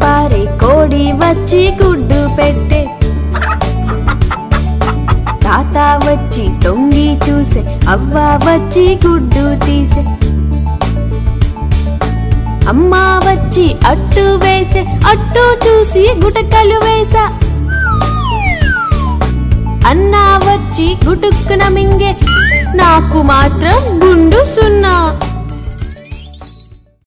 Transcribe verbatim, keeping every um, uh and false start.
పారే కోడి వచ్చి గుడ్డు పెట్టే, తాత వచ్చి తొంగి చూసే, అవ్వ వచ్చి గుడ్డు తీసే, అమ్మ వచ్చి అట్టు వేసే, అట్టు చూసి గుటకలు వేసా, అన్న వచ్చి గుటుక్కున మింగే, నాకు మాత్రం గుండు సున్నా.